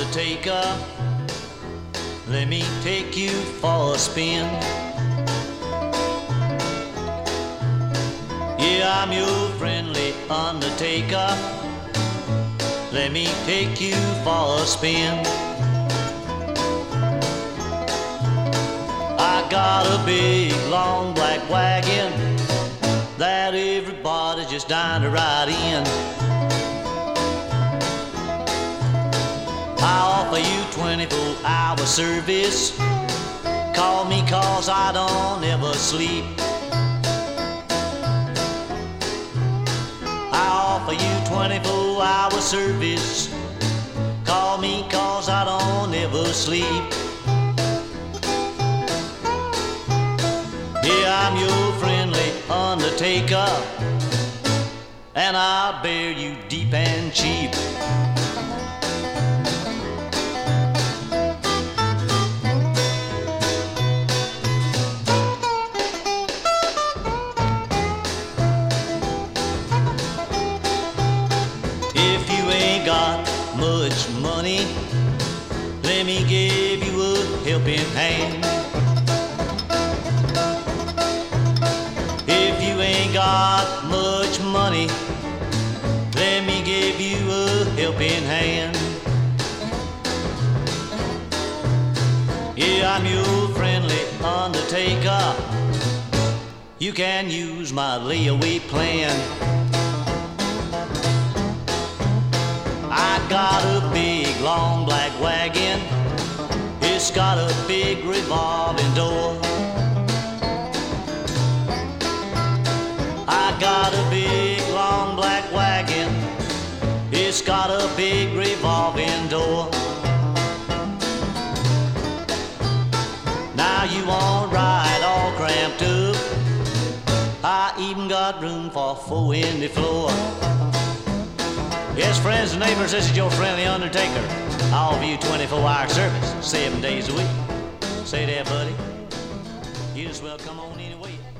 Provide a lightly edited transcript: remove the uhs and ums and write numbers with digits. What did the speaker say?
undertaker. Let me take you for a spin. Yeah, I'm your friendly undertaker. Let me take you for a spin. I got a big, long black wagon that everybody's just dying to ride in. I offer you 24-hour service. Call me 'cause I don't ever sleep. I offer you 24-hour service. Call me 'cause I don't ever sleep. Yeah, I'm your friendly undertaker, and I'll bear you deep and cheap. If you ain't got much money, let me give you a helping hand. If you ain't got much money, let me give you a helping hand. Yeah, I'm your friendly undertaker. You can use my layaway plan. I got a big, long black wagon. It's got a big revolving door. I got a big, long black wagon. It's got a big revolving door. Now you won't ride all cramped up. I even got room for 4 in the floor. Yes, friends and neighbors, this is your friendly undertaker. I offer you 24-hour service, 7 days a week. Say there, buddy. You just well come on anyway.